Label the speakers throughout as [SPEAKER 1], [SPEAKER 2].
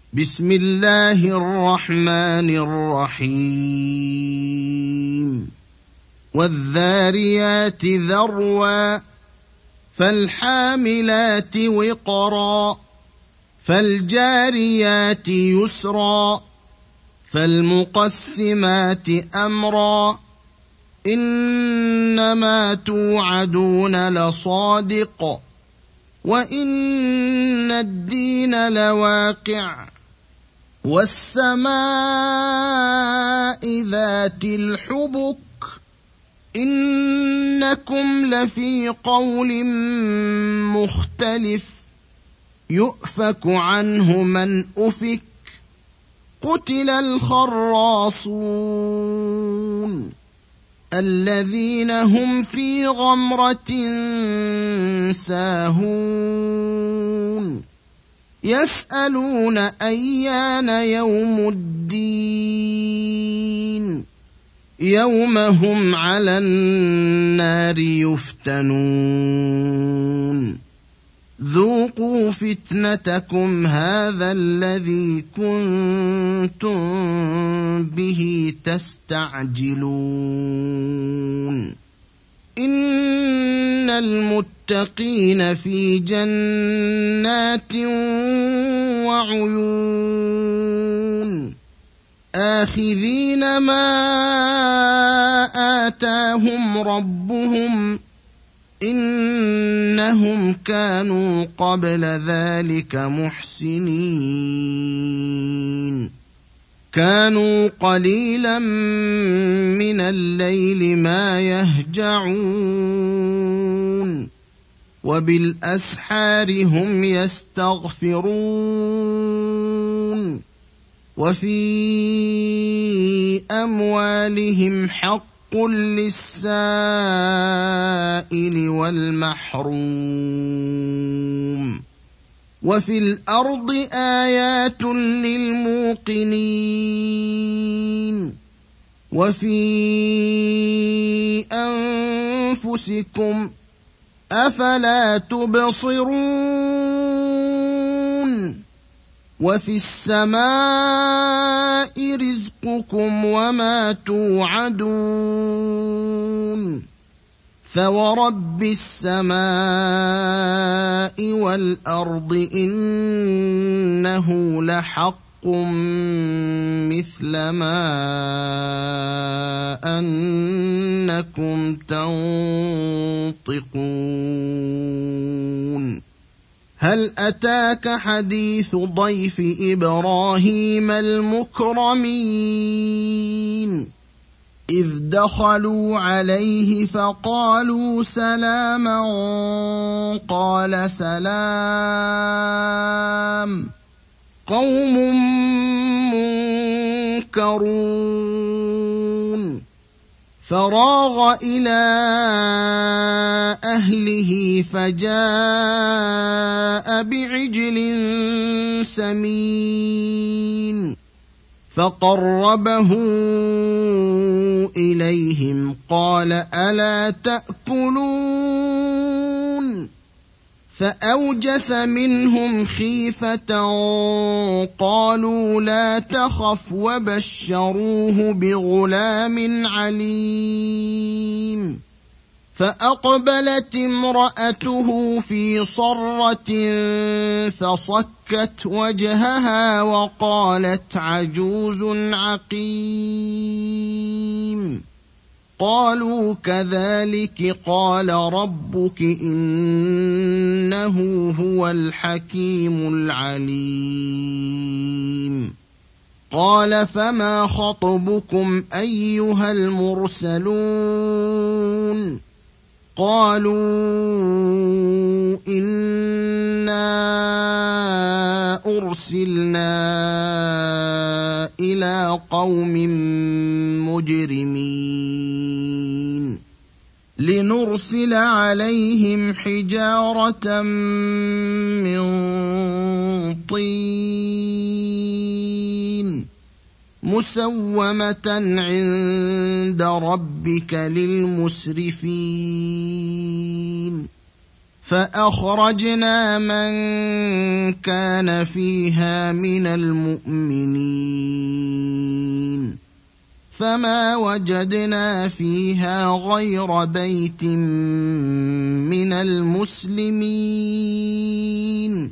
[SPEAKER 1] بسم الله الرحمن الرحيم والذاريات ذروا فالحاملات وقرا فالجاريات يسرا فالمقسمات أمرا إنما توعدون لصادق وإن الدين لواقع والسماء ذات الحبك إنكم لفي قول مختلف يؤفك عنه من أفك قتل الخراصون الذين هم في غمرة ساهون يسألون أيان يوم الدين يوم هم على النار يفتنون ذوقوا فتنتكم هذا الذي كنتم به تستعجلون إن المتقين في جنات وعيون آخذين ما آتاهم ربهم إنهم كانوا قبل ذلك محسنين كانوا قليلا من الليل ما يهجعون وبالأسحار هم يستغفرون وفي أموالهم حق للسائل والمحروم وفي الأرض آيات للموقنين وفي أنفسكم أفلا تبصرون وفي السماء رزقكم وما توعدون فورب السماء والأرض إنه لحق مثل ما أنكم تنطقون هل أتاك حديث ضيف إبراهيم المكرمين إذ دخلوا عليه فقالوا سلاما قال سلام قوم منكرون فراغ إلى أهله فجاء بعجل سمين فقربه إليهم قال ألا تأكلون فأوجس منهم خيفة قالوا لا تخف وبشروه بغلام عليم فأقبلت امرأته في صرة فصكت وجهها وقالت عجوز عقيم قالوا كذلك قال ربك إنه هو الحكيم العليم قال فما خطبكم أيها المرسلون قالوا إنا أرسلنا إلى قوم مجرمين لنرسل عليهم حجارة من طين مسومة عند ربك للمسرفين فأخرجنا من كان فيها من المؤمنين فما وجدنا فيها غير بيت من المسلمين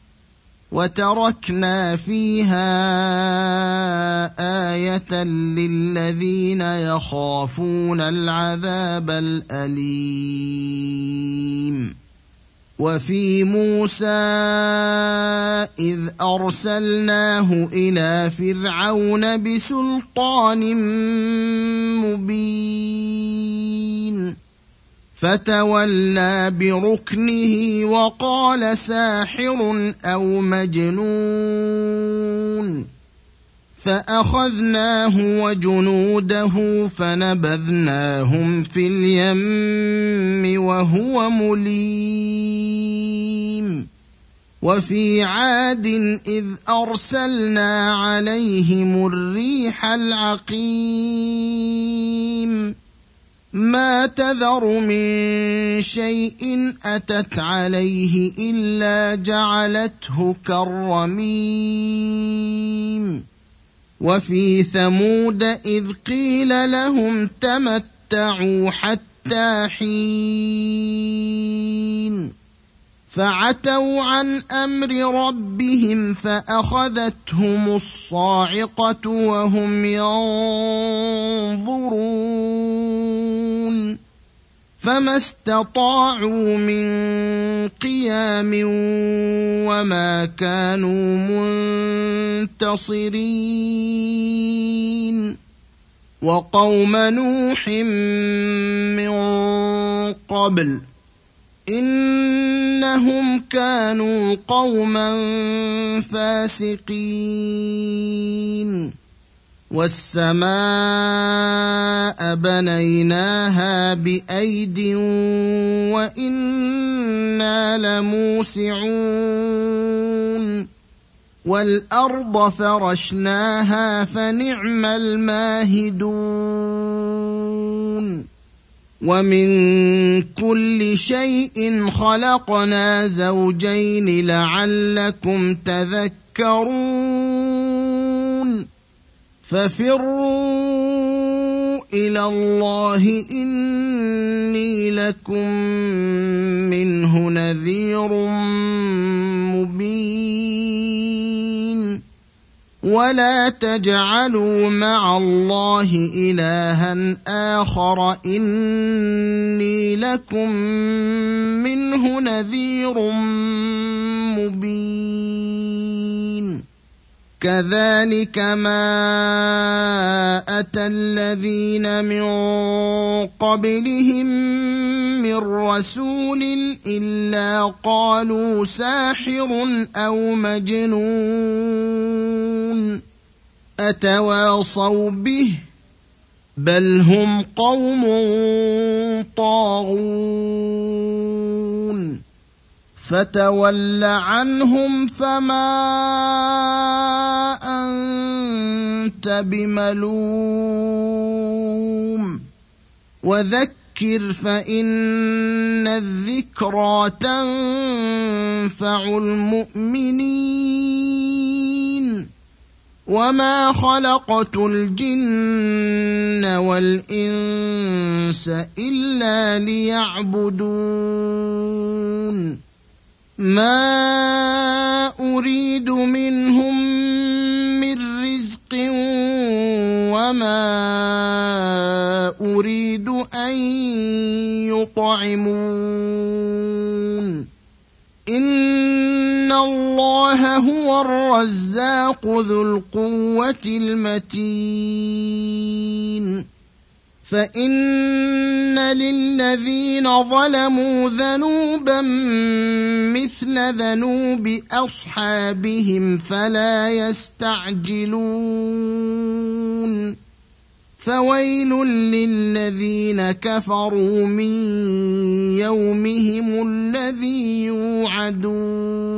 [SPEAKER 1] وتركنا فيها آية للذين يخافون العذاب الأليم وفي موسى إذ أرسلناه إلى فرعون بسلطان مبين فتولى بركنه وقال ساحر أو مجنون فأخذناه وجنوده فنبذناهم في اليم وهو مليم وفي عاد إذ أرسلنا عليهم الريح العقيم ما تذر من شيء أتت عليه إلا جعلته كالرميم وفي ثمود إذ قيل لهم تمتعوا حتى حين فعتوا عن أمر ربهم فأخذتهم الصاعقة وهم ينظرون فما استطاعوا من قيام وما كانوا منتصرين وقوم نوح من قبل إنهم كانوا قوما فاسقين والسماء بنيناها بأيد وإنا لموسعون والأرض فرشناها فنعم الماهدون ومن كل شيء خلقنا زوجين لعلكم تذكرون ففروا إلى الله إني لكم منه نذير مبين ولا تجعلوا مع الله إلها آخر إني لكم منه نذير مبين كذلك ما أتى الذين من قبلهم من رسول إلا قالوا ساحر أو مجنون أتواصوا به بل هم قوم طاغون فتول عنهم فما أنت بملوم وذكر فإن الذكرى تنفع المؤمنين وما خلقت الجن والإنس إلا ليعبدون ما أريد منهم من رزق وما أريد أن يطعمون إن الله هو الرزاق ذو القوة المتين فإن للذين ظلموا ذنوبا مثل ذنوب أصحابهم فلا يستعجلون فويل للذين كفروا من يومهم الذي يوعدون